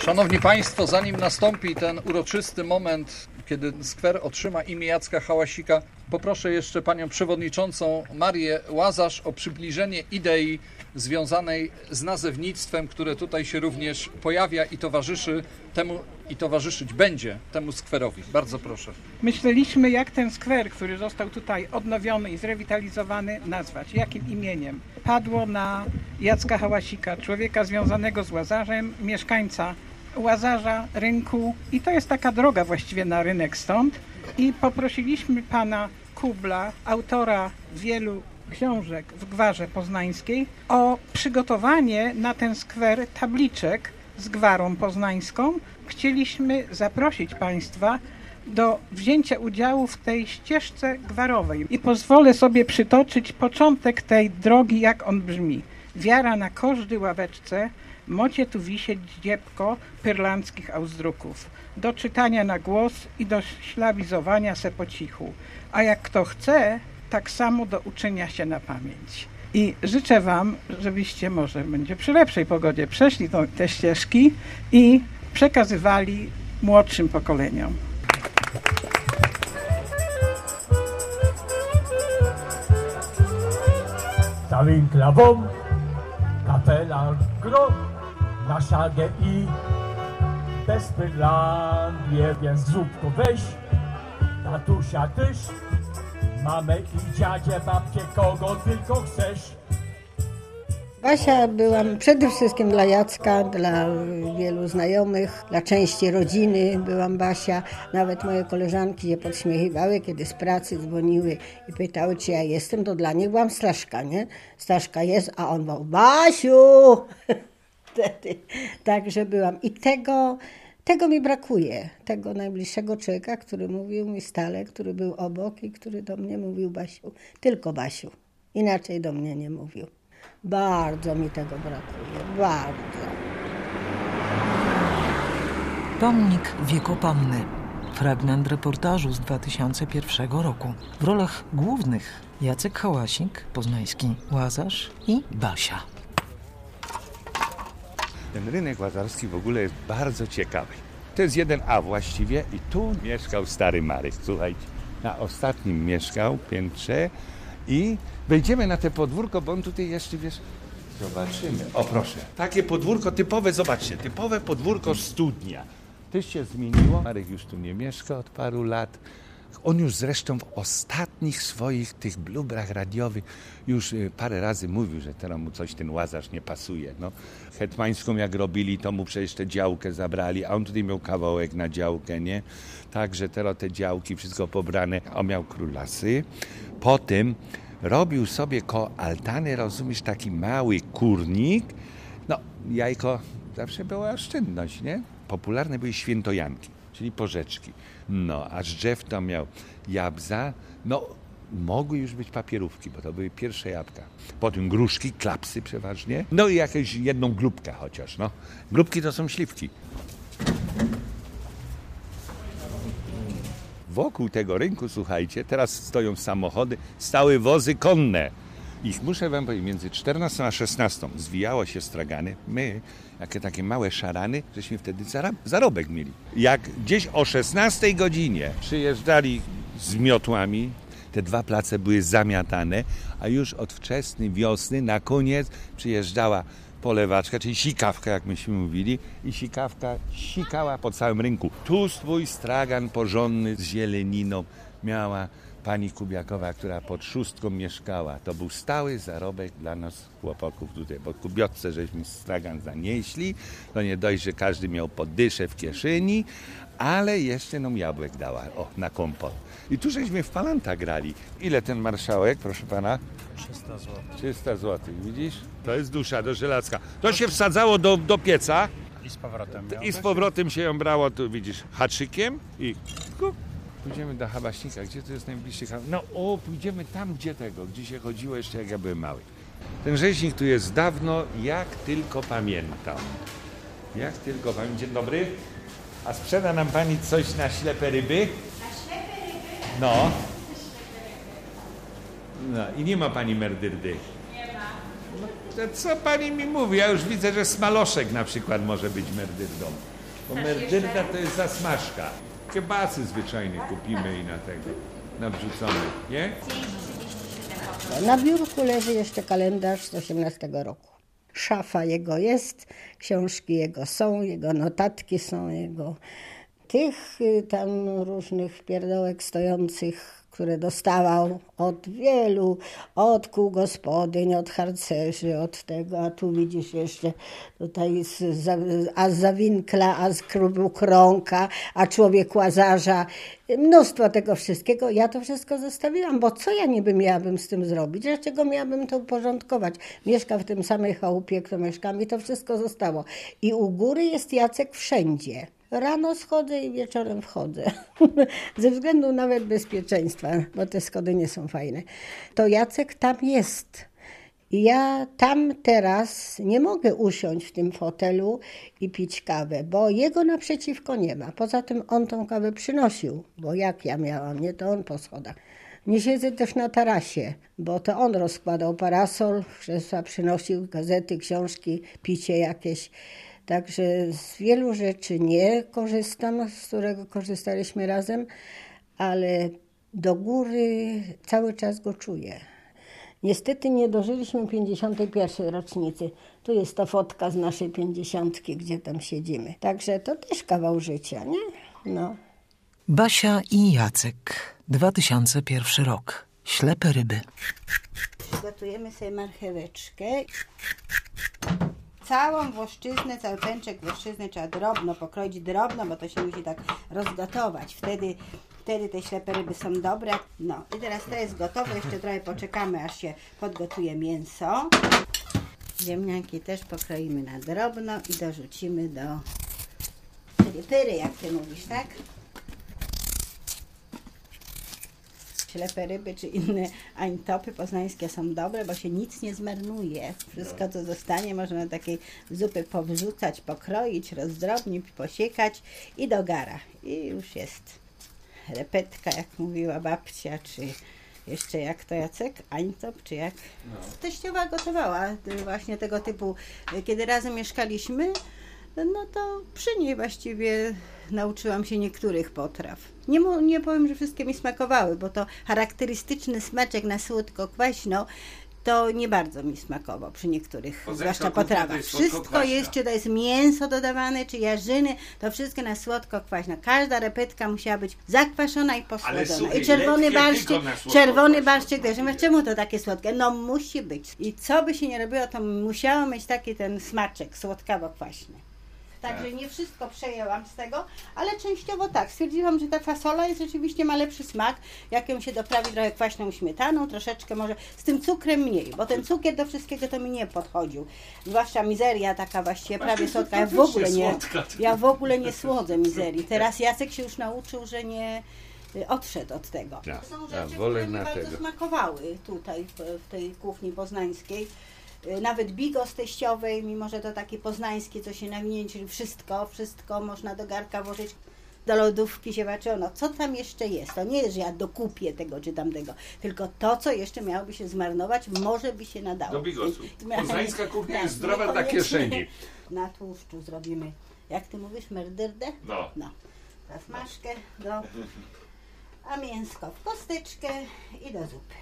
Szanowni Państwo, zanim nastąpi ten uroczysty moment, kiedy skwer otrzyma imię Jacka Hałasika, poproszę jeszcze panią przewodniczącą Marię Łazarz o przybliżenie idei związanej z nazewnictwem, które tutaj się również pojawia i towarzyszy temu, i towarzyszyć będzie temu skwerowi. Bardzo proszę. Myśleliśmy, jak ten skwer, który został tutaj odnowiony i zrewitalizowany, nazwać. Jakim imieniem? Padło na Jacka Hałasika, człowieka związanego z Łazarzem, mieszkańca Łazarza, rynku, i to jest taka droga właściwie na rynek stąd. I poprosiliśmy pana Kubla, autora wielu książek w Gwarze Poznańskiej, o przygotowanie na ten skwer tabliczek z Gwarą Poznańską. Chcieliśmy zaprosić Państwa do wzięcia udziału w tej ścieżce gwarowej. I pozwolę sobie przytoczyć początek tej drogi, jak on brzmi. Wiara na każdy ławeczce, mocie tu wisieć dziebko pyrlandzkich auzdruków. Do czytania na głos i do ślawizowania se po cichu. A jak kto chce, tak samo do uczenia się na pamięć. I życzę Wam, żebyście może będzie przy lepszej pogodzie przeszli te ścieżki i przekazywali młodszym pokoleniom. Zawinkla-wom, kapela gro, na szagę i bez Pyrlandię, więc zupko weź, tatusia tyś, mamę i dziadzie, babcie, kogo tylko chcesz. Basia byłam przede wszystkim dla Jacka, dla wielu znajomych, dla części rodziny byłam Basia. Nawet moje koleżanki się podśmiechiwały, kiedy z pracy dzwoniły i pytały, czy ja jestem, to dla nich byłam Staszka, nie? Staszka jest, a on był Basiu! Wtedy. Także byłam. I tego mi brakuje. Tego najbliższego człowieka, który mówił mi stale, który był obok i który do mnie mówił Basiu. Tylko Basiu. Inaczej do mnie nie mówił. Bardzo mi tego brakuje, bardzo. Pomnik Wiekopomny. Fragment reportażu z 2001 roku. W rolach głównych Jacek Hałasik, poznański Łazarz i Basia. Ten rynek łazarski w ogóle jest bardzo ciekawy. To jest 1A właściwie i tu mieszkał stary Marek. Słuchajcie, na ostatnim mieszkał piętrze i wejdziemy na te podwórko, bo on tutaj jeszcze, wiesz, zobaczymy. O proszę, takie podwórko typowe, zobaczcie, typowe podwórko studnia. Też się zmieniło. Marek już tu nie mieszka od paru lat. On już zresztą w ostatnich swoich tych blubrach radiowych już parę razy mówił, że teraz mu coś ten Łazarz nie pasuje. No, Hetmańską jak robili, to mu przecież tę działkę zabrali, a on tutaj miał kawałek na działkę, nie? Także teraz te działki, wszystko pobrane, on miał królasy. Potem robił sobie koło altany, rozumiesz, taki mały kurnik. No, jajko zawsze była oszczędność, nie? Popularne były świętojanki, czyli porzeczki. No, a z drzew to miał jabłka, no mogły już być papierówki, bo to były pierwsze jabłka. Potem gruszki, klapsy przeważnie, no i jakąś jedną glubkę chociaż, no. Glubki to są śliwki. Wokół tego rynku, słuchajcie, teraz stoją samochody, stały wozy konne. Ich, muszę wam powiedzieć, między 14 a 16 zwijało się stragany. My, jakie takie małe szarany, żeśmy wtedy zarobek mieli. Jak gdzieś o 16 godzinie przyjeżdżali z miotłami, te dwa place były zamiatane, a już od wczesnej wiosny na koniec przyjeżdżała polewaczka, czyli sikawka, jak myśmy mówili, i sikawka sikała po całym rynku. Tu swój stragan porządny z zieleniną miała pani Kubiakowa, która pod Szóstką mieszkała. To był stały zarobek dla nas chłopaków tutaj, bo Kubiotce żeśmy stragan zanieśli. To nie dość, że każdy miał poddyszę w kieszeni, ale jeszcze nam jabłek dała, na kompot. I tu żeśmy w palanta grali. Ile ten marszałek, proszę pana? 300 zł. 300 zł, widzisz? To jest dusza do żelazka. To się wsadzało do pieca. I z powrotem. I z powrotem się ją brało, tu widzisz, haczykiem i... Pójdziemy do Habaśnika. Gdzie to jest najbliższy Habaśnik? No pójdziemy tam, gdzie się chodziło jeszcze jak ja byłem mały. Ten rzeźnik tu jest dawno, jak tylko pamiętam. Jak tylko pamiętam. Dzień dobry. A sprzeda nam pani coś na ślepe ryby? Na ślepe ryby? No. No i nie ma pani merdyrdy. Nie ma. No, to co pani mi mówi? Ja już widzę, że smaloszek na przykład może być merdyrdą. Bo merdyrda to jest zasmażka. Kiełbasy zwyczajnie kupimy i na tego nawrzucone, nie? Na biurku leży jeszcze kalendarz z 18 roku. Szafa jego jest, książki jego są, jego notatki są, jego tych tam różnych pierdołek stojących, które dostawał od wielu, od kół gospodyń, od harcerzy, od tego, a tu widzisz jeszcze tutaj a z Zawinkla, a z klubu Krąka, a człowiek Łazarza, mnóstwo tego wszystkiego. Ja to wszystko zostawiłam, bo co ja niby miałabym z tym zrobić? Dlaczego miałabym to uporządkować? Mieszkam w tym samej chałupie, kto mieszkam i to wszystko zostało. I u góry jest Jacek wszędzie. Rano schodzę i wieczorem wchodzę. Ze względu nawet bezpieczeństwa, bo te schody nie są fajne. To Jacek tam jest. I ja tam teraz nie mogę usiąść w tym fotelu i pić kawę, bo jego naprzeciwko nie ma. Poza tym on tą kawę przynosił, bo jak ja miałam, nie to on po schodach. Nie siedzę też na tarasie, bo to on rozkładał parasol, krzesła przynosił, gazety, książki, picie jakieś. Także z wielu rzeczy nie korzystam, z którego korzystaliśmy razem, ale do góry cały czas go czuję. Niestety nie dożyliśmy 51. rocznicy. Tu jest ta fotka z naszej 50, gdzie tam siedzimy. Także to też kawał życia, nie? No. Basia i Jacek, 2001 rok. Ślepe ryby. Przygotujemy sobie marcheweczkę. Całą włoszczyznę, cały pęczek włoszczyzny trzeba drobno pokroić, drobno, bo to się musi tak rozgotować. Wtedy te ślepe ryby są dobre. No i teraz to jest gotowe, jeszcze trochę poczekamy, aż się podgotuje mięso. Ziemniaki też pokroimy na drobno i dorzucimy do pyry, jak ty mówisz, tak? Ślepe ryby czy inne ańtopy poznańskie są dobre, bo się nic nie zmarnuje. Wszystko, co zostanie, można do takiej zupy powrzucać, pokroić, rozdrobnić, posiekać i do gara. I już jest repetka, jak mówiła babcia, czy jeszcze jak to Jacek? Ańtop, czy jak? No. Teściowa gotowała właśnie tego typu, kiedy razem mieszkaliśmy, no to przy niej właściwie nauczyłam się niektórych potraw. Nie powiem, że wszystkie mi smakowały, bo to charakterystyczny smaczek na słodko-kwaśno to nie bardzo mi smakował przy niektórych, zwłaszcza potrawach. Wszystko jest, czy to jest mięso dodawane, czy jarzyny, to wszystko na słodko-kwaśno. Każda repetka musiała być zakwaszona i posłodzona. I czerwony barszczyk też. Czemu to takie słodkie? No musi być. I co by się nie robiło, to musiało mieć taki ten smaczek słodkawo-kwaśny. Także nie wszystko przejęłam z tego, ale częściowo tak. Stwierdziłam, że ta fasola jest rzeczywiście ma lepszy smak, jak ją się doprawi trochę kwaśną śmietaną, troszeczkę może z tym cukrem mniej, bo ten cukier do wszystkiego to mi nie podchodził. Zwłaszcza mizeria taka właściwie prawie słodka. Ja w ogóle nie słodzę mizerii. Teraz Jacek się już nauczył, że nie odszedł od tego. To są rzeczy, które mi bardzo smakowały tutaj w tej kuchni poznańskiej. Nawet bigos teściowej, mimo że to takie poznańskie, co się nawinie, czyli wszystko można do garka włożyć. Do lodówki się patrzyło, co tam jeszcze jest. To nie jest, że ja dokupię tego czy tamtego, tylko to, co jeszcze miałoby się zmarnować, może by się nadało. Do bigosu. Poznańska kuchnia jest zdrowa dla kieszeni. Na tłuszczu zrobimy, jak ty mówisz, merdyrdę? No. Zasmażkę, a mięsko w kosteczkę i do zupy.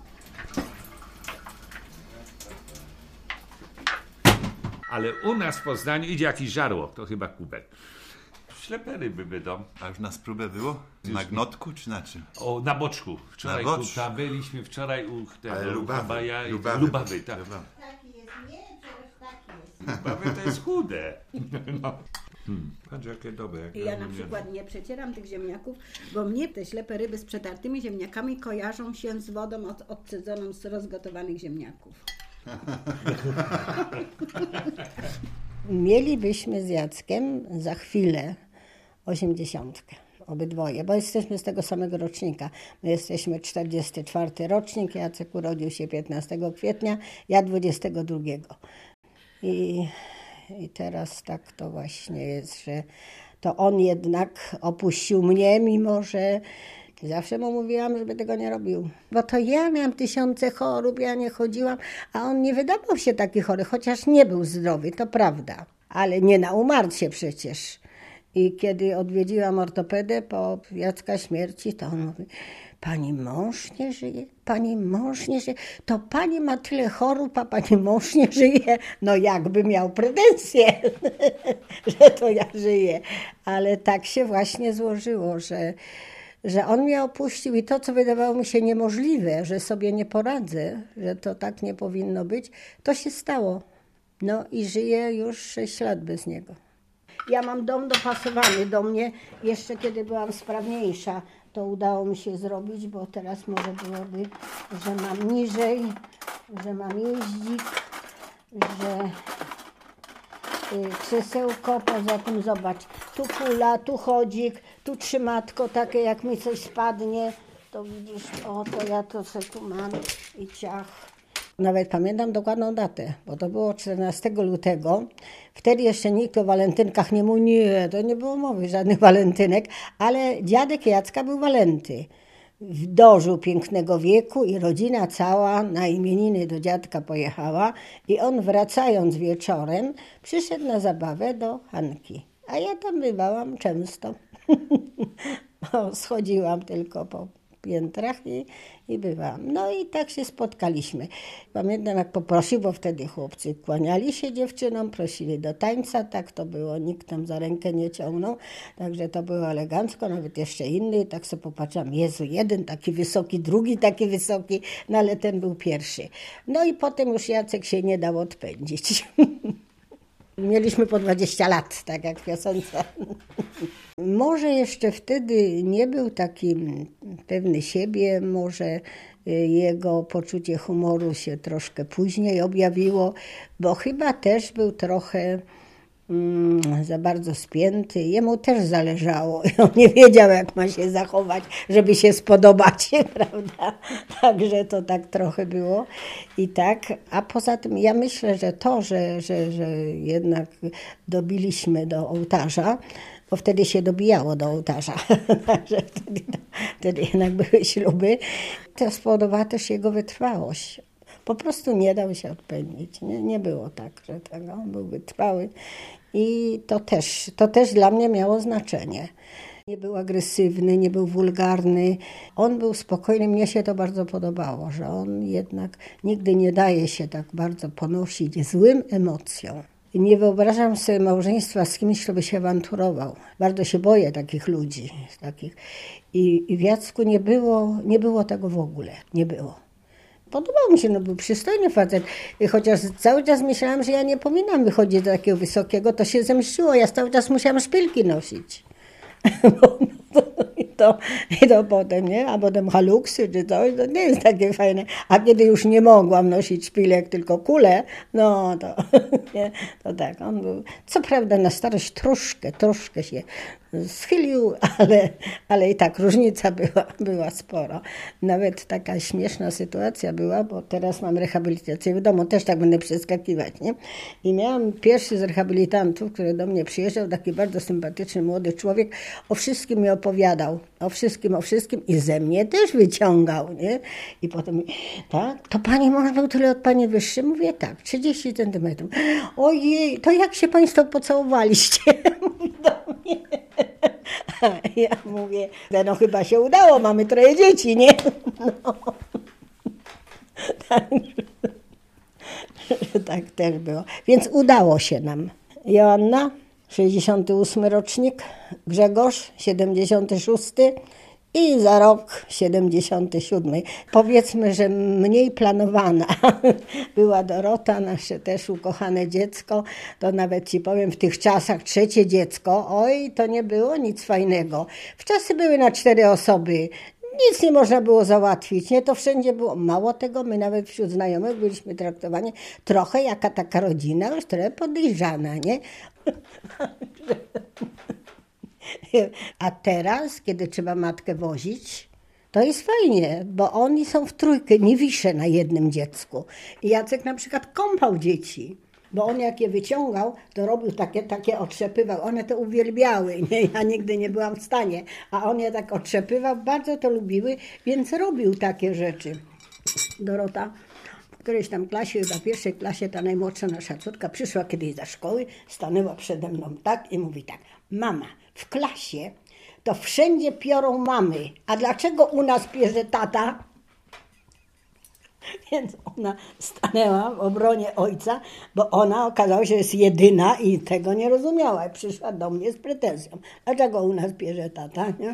Ale u nas w Poznaniu idzie jakiś żarło, to chyba kubek. Ślepe ryby będą. A już na spróbę było? Na gnotku czy na czym? O, na boczku. Wczoraj byliśmy u tego Lubawy, tak. Taki jest, nie, przecież taki jest. Lubawy to jest chude. No. Patrz, jakie dobre. Ja na przykład nie przecieram tych ziemniaków, bo mnie te ślepe ryby z przetartymi ziemniakami kojarzą się z wodą odcedzoną z rozgotowanych ziemniaków. Mielibyśmy z Jackiem za chwilę 80. Obydwoje, bo jesteśmy z tego samego rocznika. My jesteśmy 44 rocznik, Jacek urodził się 15 kwietnia, ja 22. I teraz tak to właśnie jest, że to on jednak opuścił mnie, mimo że zawsze mu mówiłam, żeby tego nie robił. Bo to ja miałam tysiące chorób, ja nie chodziłam, a on nie wydawał się taki chory, chociaż nie był zdrowy, to prawda. Ale nie na umarcie przecież. I kiedy odwiedziłam ortopedę po Jacka śmierci, to on mówi: pani mąż nie żyje, pani mąż nie żyje, to pani ma tyle chorób, a pani mąż nie żyje. No jakby miał pretensje, że to ja żyję. Ale tak się właśnie złożyło, że on mnie opuścił i to, co wydawało mi się niemożliwe, że sobie nie poradzę, że to tak nie powinno być, to się stało. No i żyję już 6 lat bez niego. Ja mam dom dopasowany do mnie, jeszcze kiedy byłam sprawniejsza, to udało mi się zrobić, bo teraz może byłoby, że mam niżej, że mam jeździk, że krzesełko, poza tym zobacz, tu kula, tu chodzik, tu trzymatko takie, jak mi coś spadnie, to widzisz, o to ja to sobie tu mam i ciach. Nawet pamiętam dokładną datę, bo to było 14 lutego. Wtedy jeszcze nikt o walentynkach nie mówił, nie, to nie było mowy żadnych walentynek, ale dziadek Jacka był Walenty. Dożył pięknego wieku i rodzina cała na imieniny do dziadka pojechała i on wracając wieczorem przyszedł na zabawę do Hanki. A ja tam bywałam często. Schodziłam tylko po piętrach i bywałam. No i tak się spotkaliśmy. Pamiętam, jak poprosił, bo wtedy chłopcy kłaniali się dziewczynom, prosili do tańca, tak to było, nikt tam za rękę nie ciągnął, także to było elegancko, nawet jeszcze inny, tak sobie popatrzyłam, Jezu, jeden taki wysoki, drugi taki wysoki, no ale ten był pierwszy. No i potem już Jacek się nie dał odpędzić. Mieliśmy po 20 lat, tak jak w piosence. Może jeszcze wtedy nie był taki pewny siebie, może jego poczucie humoru się troszkę później objawiło, bo chyba też był trochę za bardzo spięty. Jemu też zależało. On nie wiedział, jak ma się zachować, żeby się spodobać, prawda? Także to tak trochę było. I tak, a poza tym ja myślę, że to, że jednak dobiliśmy do ołtarza, bo wtedy się dobijało do ołtarza, także wtedy jednak były śluby, to spowodowała też jego wytrwałość. Po prostu nie dał się odpędzić. Nie było tak, że tego, on był wytrwały. I to też dla mnie miało znaczenie. Nie był agresywny, nie był wulgarny. On był spokojny, mnie się to bardzo podobało, że on jednak nigdy nie daje się tak bardzo ponosić złym emocjom. Nie wyobrażam sobie małżeństwa z kimś, kto by się awanturował. Bardzo się boję takich ludzi. I w Jacku nie było tego w ogóle. Nie było. Podobał mi się, no był przystojny facet. Chociaż cały czas myślałam, że ja nie powinnam wychodzić do takiego wysokiego, to się zemściło. Ja cały czas musiałam szpilki nosić. I to potem, nie? A potem haluksy czy coś, to nie jest takie fajne. A kiedy już nie mogłam nosić szpilek, tylko kule, no to tak, on był. Co prawda na starość troszkę się schylił, ale i tak różnica była spora. Nawet taka śmieszna sytuacja była, bo teraz mam rehabilitację w domu, też tak będę przeskakiwać, nie? I miałam pierwszy z rehabilitantów, który do mnie przyjeżdżał, taki bardzo sympatyczny młody człowiek, o wszystkim mi opowiadał, o wszystkim i ze mnie też wyciągał, nie? I potem, tak, to pani mąż był tyle od pani wyższy? Mówię, tak, 30 centymetrów. Ojej, to jak się państwo pocałowaliście? Mówi do mnie. Ja mówię, no chyba się udało, mamy 3 dzieci, nie? No. Tak też było. Więc udało się nam. Joanna, 68 rocznik, Grzegorz, 76 i za rok 77. Powiedzmy, że mniej planowana była Dorota, nasze też ukochane dziecko. To nawet ci powiem, w tych czasach 3 dziecko, oj, to nie było nic fajnego. W czasy były na 4 osoby. Nic nie można było załatwić, nie? To wszędzie było. Mało tego, my nawet wśród znajomych byliśmy traktowani trochę jaka taka rodzina, już trochę podejrzana, nie? A teraz, kiedy trzeba matkę wozić, to jest fajnie, bo oni są w 3, nie wiszę na jednym dziecku. I Jacek na przykład kąpał dzieci, bo on jak je wyciągał, to robił takie otrzepywał. One to uwielbiały, nie? Ja nigdy nie byłam w stanie, a on je tak otrzepywał, bardzo to lubiły, więc robił takie rzeczy. Dorota którejś tam klasie, chyba w pierwszej klasie, ta najmłodsza nasza córka przyszła kiedyś ze szkoły, stanęła przede mną tak i mówi tak: mama, w klasie to wszędzie piorą mamy, a dlaczego u nas pierze tata? Więc ona stanęła w obronie ojca, bo ona okazało się, że jest jedyna i tego nie rozumiała. I przyszła do mnie z pretensją. Dlaczego u nas bierze tata? Nie?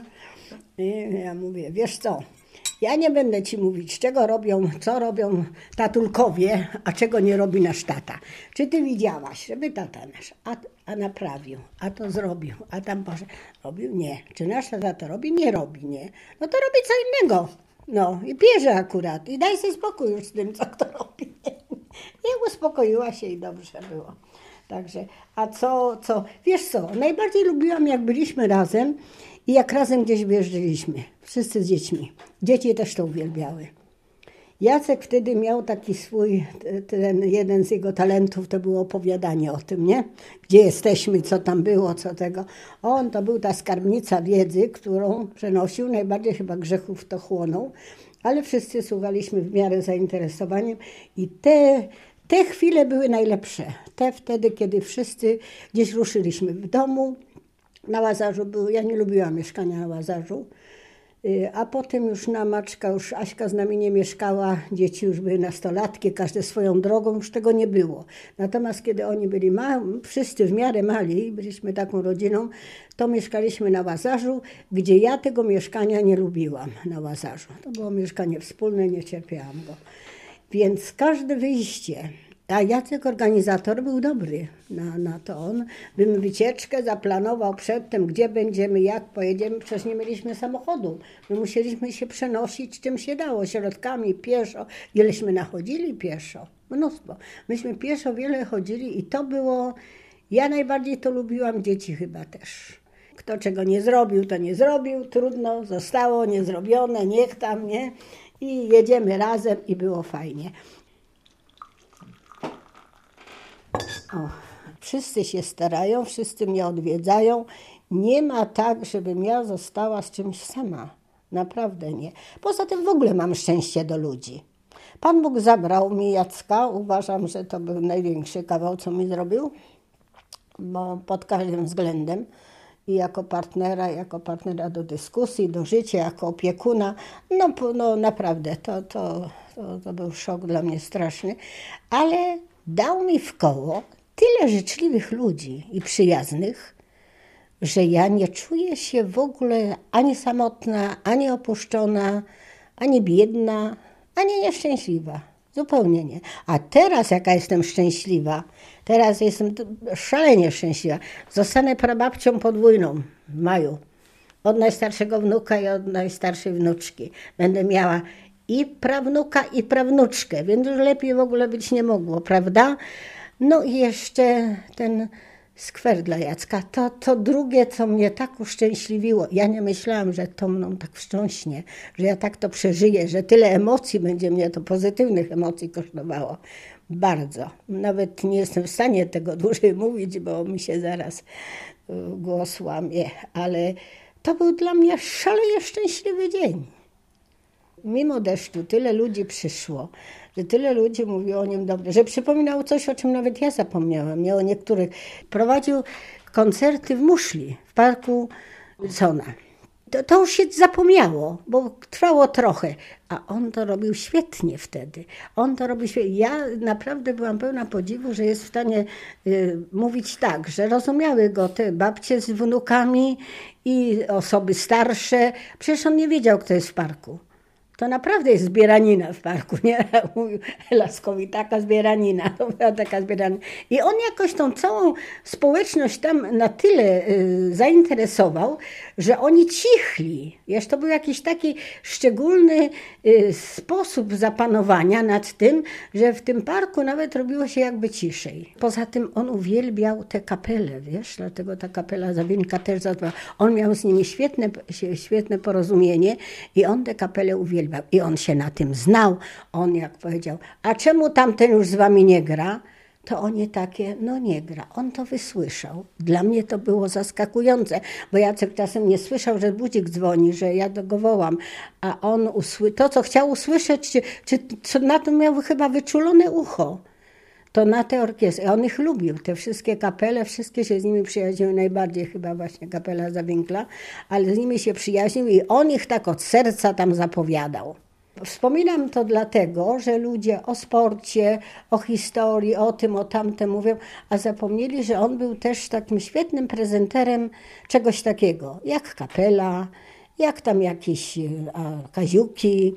I ja mówię, wiesz co, ja nie będę ci mówić, co robią tatulkowie, a czego nie robi nasz tata. Czy ty widziałaś, żeby tata nasz a naprawił, a to zrobił, a tam Boże robił? Nie. Czy nasz tata to robi? Nie robi, nie. No to robi co innego. No i bierze akurat. I daj sobie spokój już z tym, co kto robi. I uspokoiła się i dobrze było. Także, a co, wiesz co, najbardziej lubiłam, jak byliśmy razem i jak razem gdzieś wyjeżdżaliśmy. Wszyscy z dziećmi. Dzieci też to uwielbiały. Jacek wtedy miał taki swój, jeden z jego talentów to było opowiadanie o tym, nie? Gdzie jesteśmy, co tam było, co tego. On to był ta skarbnica wiedzy, którą przenosił, najbardziej chyba grzechów to chłonął, ale wszyscy słuchaliśmy w miarę zainteresowaniem i te chwile były najlepsze. Te wtedy, kiedy wszyscy gdzieś ruszyliśmy w domu. Na Łazarzu ja nie lubiłam mieszkania na Łazarzu. A potem już na Maczka, już Aśka z nami nie mieszkała, dzieci już były nastolatki, każde swoją drogą, już tego nie było. Natomiast kiedy oni byli wszyscy w miarę mali, byliśmy taką rodziną, to mieszkaliśmy na Łazarzu, gdzie ja tego mieszkania nie lubiłam na Łazarzu. To było mieszkanie wspólne, nie cierpiałam go. Więc każde wyjście, a Jacek organizator był dobry na to. On bym wycieczkę zaplanował przedtem, gdzie będziemy, jak pojedziemy. Przecież nie mieliśmy samochodu. My musieliśmy się przenosić czym się dało, środkami, pieszo. Ileśmy nachodzili pieszo? Mnóstwo. Myśmy pieszo wiele chodzili i to było... Ja najbardziej to lubiłam, dzieci chyba też. Kto czego nie zrobił, to nie zrobił. Trudno, zostało niezrobione, niech tam, nie? I jedziemy razem i było fajnie. O, wszyscy się starają, wszyscy mnie odwiedzają. Nie ma tak, żebym ja została z czymś sama. Naprawdę nie. Poza tym w ogóle mam szczęście do ludzi. Pan Bóg zabrał mi Jacka. Uważam, że to był największy kawał, co mi zrobił. Bo pod każdym względem. I jako partnera do dyskusji, do życia, jako opiekuna. No naprawdę, to był szok dla mnie straszny. Ale dał mi w koło tyle życzliwych ludzi i przyjaznych, że ja nie czuję się w ogóle ani samotna, ani opuszczona, ani biedna, ani nieszczęśliwa. Zupełnie nie. A teraz jaka jestem szczęśliwa, teraz jestem szalenie szczęśliwa. Zostanę prababcią podwójną w maju. Od najstarszego wnuka i od najstarszej wnuczki. Będę miała i prawnuka, i prawnuczkę, więc już lepiej w ogóle być nie mogło, prawda? No i jeszcze ten skwer dla Jacka. To drugie, co mnie tak uszczęśliwiło. Ja nie myślałam, że to mną tak wstrząśnie, że ja tak to przeżyję, że tyle emocji będzie mnie to, pozytywnych emocji kosztowało. Bardzo. Nawet nie jestem w stanie tego dłużej mówić, bo mi się zaraz głos łamie, ale to był dla mnie szalenie szczęśliwy dzień. Mimo deszczu tyle ludzi przyszło, że tyle ludzi mówiło o nim dobrze, że przypominało coś, o czym nawet ja zapomniałam. Nie o niektórych. Prowadził koncerty w Muszli, w parku Wilsona. To już się zapomniało, bo trwało trochę, a on to robił świetnie wtedy. On to robił świetnie. Ja naprawdę byłam pełna podziwu, że jest w stanie mówić tak, że rozumiały go te babcie z wnukami i osoby starsze. Przecież on nie wiedział, kto jest w parku. To naprawdę jest zbieranina w parku, nie? Mówił Laskowi, taka zbieranina, to była taka zbieranina. I on jakoś tą całą społeczność tam na tyle zainteresował, że oni cichli. Wiesz, to był jakiś taki szczególny sposób zapanowania nad tym, że w tym parku nawet robiło się jakby ciszej. Poza tym on uwielbiał te kapele, wiesz, dlatego ta kapela Zawinka też zadbała. On miał z nimi świetne porozumienie i on te kapele uwielbiał. I on się na tym znał. On jak powiedział, a czemu tamten już z wami nie gra? to oni takie, no nie gra. On to wysłyszał. Dla mnie to było zaskakujące, bo Jacek czasem nie słyszał, że budzik dzwoni, że ja go wołam, a on to, co chciał usłyszeć, czy co na to miał chyba wyczulone ucho. To na te orkiestry. On ich lubił, te wszystkie kapele, wszystkie się z nimi przyjaźniły, najbardziej chyba właśnie kapela Zawinkla, ale z nimi się przyjaźnił i on ich tak od serca tam zapowiadał. Wspominam to dlatego, że ludzie o sporcie, o historii, o tym, o tamtym mówią, a zapomnieli, że on był też takim świetnym prezenterem czegoś takiego, jak kapela, jak tam jakieś kaziuki,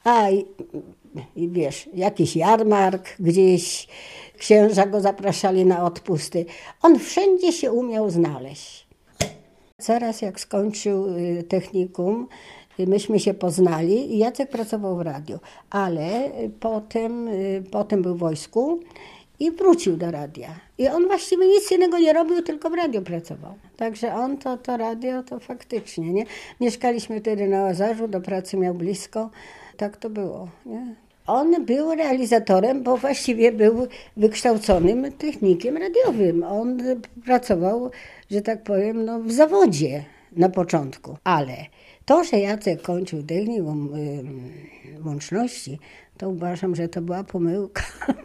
i wiesz, jakiś jarmark gdzieś, księża go zapraszali na odpusty. On wszędzie się umiał znaleźć. Zaraz jak skończył technikum, myśmy się poznali i Jacek pracował w radiu, ale potem był w wojsku i wrócił do radia. I on właściwie nic innego nie robił, tylko w radiu pracował. Także on to radio to faktycznie, nie? Mieszkaliśmy wtedy na Łazarzu, do pracy miał blisko. Tak to było, nie? On był realizatorem, bo właściwie był wykształconym technikiem radiowym. On pracował, że tak powiem, no, w zawodzie na początku. Ale to, że Jacek kończył technikum łączności, to uważam, że to była pomyłka.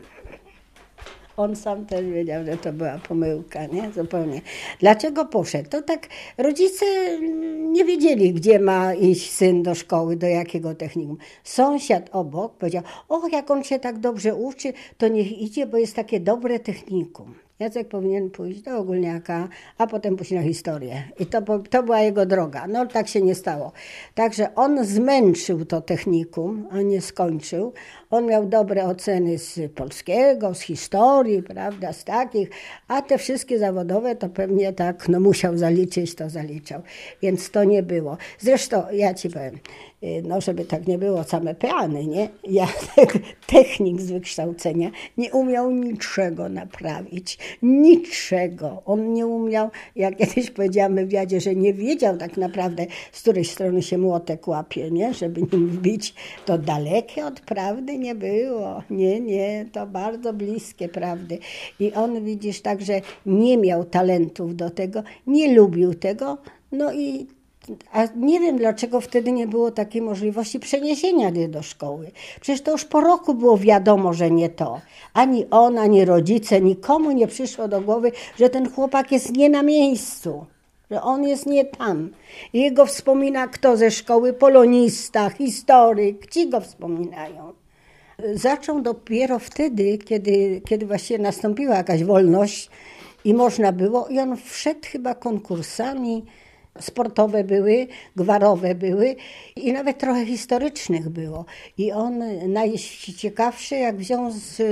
On sam też wiedział, że to była pomyłka, nie? Zupełnie. Dlaczego poszedł? To tak rodzice nie wiedzieli, gdzie ma iść syn do szkoły, do jakiego technikum. Sąsiad obok powiedział, jak on się tak dobrze uczy, to niech idzie, bo jest takie dobre technikum. Jacek powinien pójść do ogólniaka, a potem pójść na historię. I to była jego droga. No tak się nie stało. Także on zmęczył to technikum, a nie skończył. On miał dobre oceny z polskiego, z historii, prawda, z takich, a te wszystkie zawodowe to pewnie tak, no musiał zaliczyć, to zaliczał. Więc to nie było. Zresztą ja ci powiem, no żeby tak nie było, same peany, nie? Ja, technik z wykształcenia, nie umiał niczego naprawić. Niczego. On nie umiał, jak kiedyś powiedziałam w wywiadzie, że nie wiedział tak naprawdę, z której strony się młotek łapie, nie? Żeby nim wbić. To dalekie od prawdy nie było. Nie, to bardzo bliskie prawdy. I on, widzisz, także nie miał talentów do tego, nie lubił tego, no i a nie wiem, dlaczego wtedy nie było takiej możliwości przeniesienia mnie do szkoły. Przecież to już po roku było wiadomo, że nie to. Ani on, ani rodzice, nikomu nie przyszło do głowy, że ten chłopak jest nie na miejscu, że on jest nie tam. I jego wspomina kto ze szkoły? Polonista, historyk, ci go wspominają. Zaczął dopiero wtedy, kiedy właściwie nastąpiła jakaś wolność i można było, i on wszedł chyba konkursami, sportowe były, gwarowe były i nawet trochę historycznych było. I on najciekawszy, jak wziął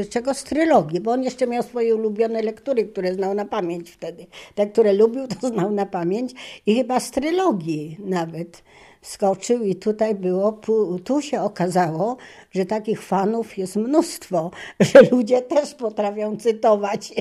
z trylogii, bo on jeszcze miał swoje ulubione lektury, które znał na pamięć wtedy. Te, które lubił, to znał na pamięć i chyba z trylogii nawet skoczył i tutaj było, tu się okazało, że takich fanów jest mnóstwo, że ludzie też potrafią cytować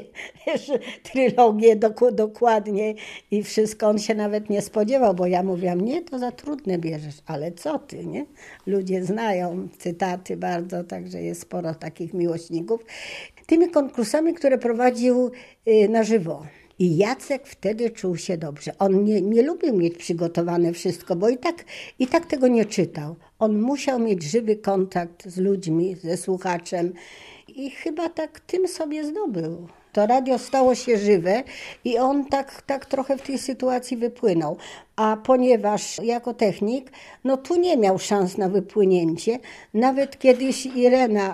trylogię dokładnie i wszystko. On się nawet nie spodziewał, bo ja mówiłam, nie, to za trudne bierzesz, ale co ty, nie? Ludzie znają cytaty bardzo, także jest sporo takich miłośników. Tymi konkursami, które prowadził na żywo. I Jacek wtedy czuł się dobrze. On nie lubił mieć przygotowane wszystko, bo i tak tego nie czytał. On musiał mieć żywy kontakt z ludźmi, ze słuchaczem i chyba tak tym sobie zdobył. To radio stało się żywe i on tak trochę w tej sytuacji wypłynął. A ponieważ jako technik, no tu nie miał szans na wypłynięcie. Nawet kiedyś Irena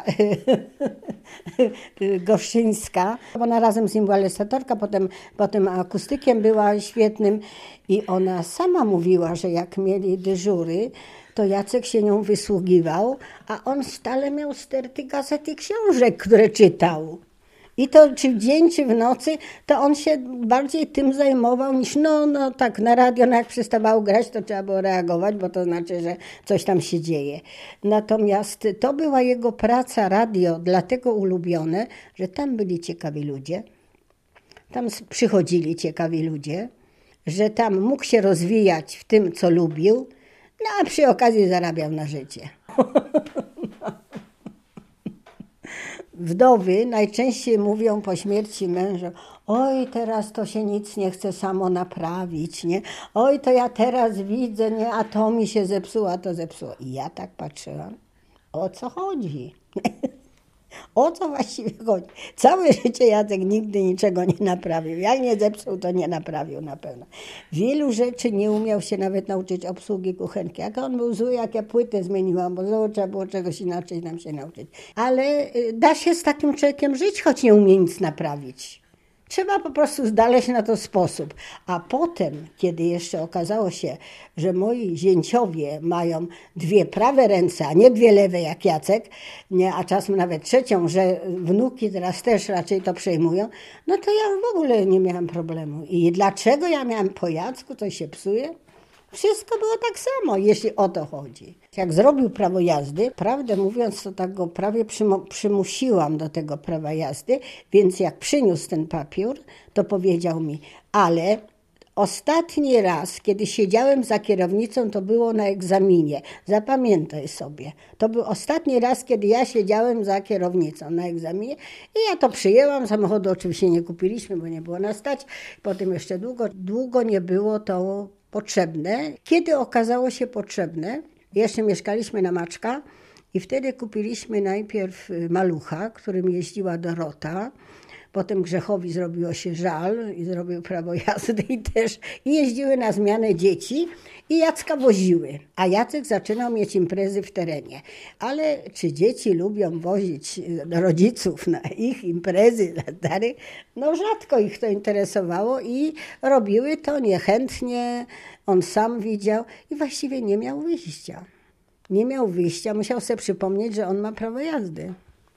Goszczyńska, ona razem z nim była lesatorka, potem akustykiem była świetnym i ona sama mówiła, że jak mieli dyżury, to Jacek się nią wysługiwał, a on stale miał sterty gazet i książek, które czytał. I to czy w dzień, czy w nocy, to on się bardziej tym zajmował niż, no tak, na radio, no jak przestawało grać, to trzeba było reagować, bo to znaczy, że coś tam się dzieje. Natomiast to była jego praca, radio, dlatego ulubione, że tam byli ciekawi ludzie, tam przychodzili ciekawi ludzie, że tam mógł się rozwijać w tym, co lubił, no a przy okazji zarabiał na życie. Wdowy najczęściej mówią po śmierci męża: oj, teraz to się nic nie chce samo naprawić, nie? Oj, to ja teraz widzę, nie? A to mi się zepsuło, a to zepsuło. I ja tak patrzyłam, o co chodzi? O co właściwie chodzi? Całe życie Jacek nigdy niczego nie naprawił. Jak nie zepsuł, to nie naprawił na pewno. Wielu rzeczy nie umiał się nawet nauczyć obsługi kuchenki. Jak on był zły, jak ja płytę zmieniłam, bo znowu trzeba było czegoś inaczej nam się nauczyć. Ale da się z takim człowiekiem żyć, choć nie umie nic naprawić. Trzeba po prostu znaleźć na to sposób. A potem, kiedy jeszcze okazało się, że moi zięciowie mają 2 prawe ręce, a nie 2 lewe jak Jacek, nie, a czasem nawet trzecią, że wnuki teraz też raczej to przejmują, no to ja w ogóle nie miałam problemu. I dlaczego ja miałam po Jacku, to się psuje? Wszystko było tak samo, jeśli o to chodzi. Jak zrobił prawo jazdy, prawdę mówiąc, to tak go prawie przymusiłam do tego prawa jazdy, więc jak przyniósł ten papier, to powiedział mi: ale ostatni raz, kiedy siedziałem za kierownicą, to było na egzaminie. Zapamiętaj sobie. To był ostatni raz, kiedy ja siedziałem za kierownicą na egzaminie i ja to przyjęłam. Samochodu oczywiście nie kupiliśmy, bo nie było nas stać. Potem jeszcze długo nie było to potrzebne. Kiedy okazało się potrzebne, jeszcze mieszkaliśmy na Maczka i wtedy kupiliśmy najpierw malucha, którym jeździła Dorota. Potem Grzechowi zrobiło się żal i zrobił prawo jazdy i jeździły na zmianę dzieci i Jacka woziły. A Jacek zaczynał mieć imprezy w terenie. Ale czy dzieci lubią wozić rodziców na ich imprezy dla starych? No rzadko ich to interesowało i robiły to niechętnie. On sam widział i właściwie nie miał wyjścia. Nie miał wyjścia, musiał sobie przypomnieć, że on ma prawo jazdy.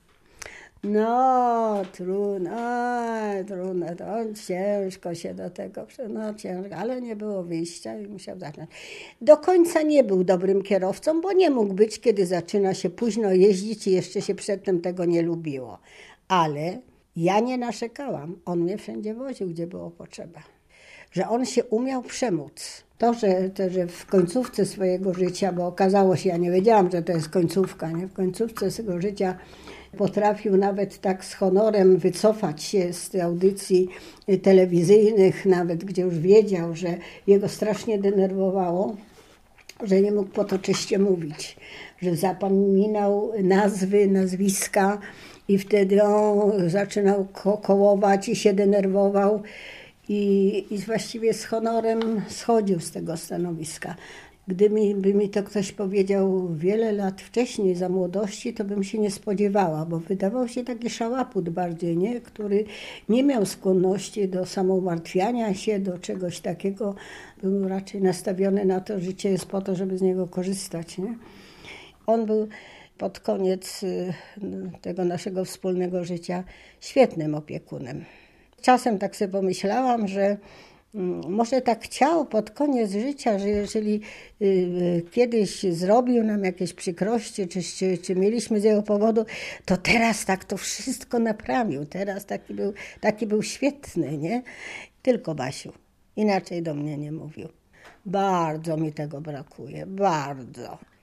No, trudno, to ciężko się do tego, no ciężko, ale nie było wyjścia i musiał zacząć. Do końca nie był dobrym kierowcą, bo nie mógł być, kiedy zaczyna się późno jeździć i jeszcze się przedtem tego nie lubiło. Ale ja nie narzekałam, on mnie wszędzie woził, gdzie było potrzeba. Że on się umiał przemóc. To, że w końcówce swojego życia, bo okazało się, ja nie wiedziałam, że to jest końcówka, nie? W końcówce swojego życia potrafił nawet tak z honorem wycofać się z audycji telewizyjnych, nawet gdzie już wiedział, że jego strasznie denerwowało, że nie mógł potoczyście mówić, że zapominał nazwiska i wtedy on zaczynał kołować i się denerwował i właściwie z honorem schodził z tego stanowiska. Gdyby mi to ktoś powiedział wiele lat wcześniej, za młodości, to bym się nie spodziewała, bo wydawał się taki szałaput bardziej, nie? Który nie miał skłonności do samoumartwiania się, do czegoś takiego. Był raczej nastawiony na to, że życie jest po to, żeby z niego korzystać. Nie? On był pod koniec tego naszego wspólnego życia świetnym opiekunem. Czasem tak sobie pomyślałam, że może tak chciał pod koniec życia, że jeżeli kiedyś zrobił nam jakieś przykrości, czy mieliśmy z jego powodu, to teraz tak to wszystko naprawił. Teraz taki był świetny, nie? Tylko Basiu. Inaczej do mnie nie mówił. Bardzo mi tego brakuje, bardzo.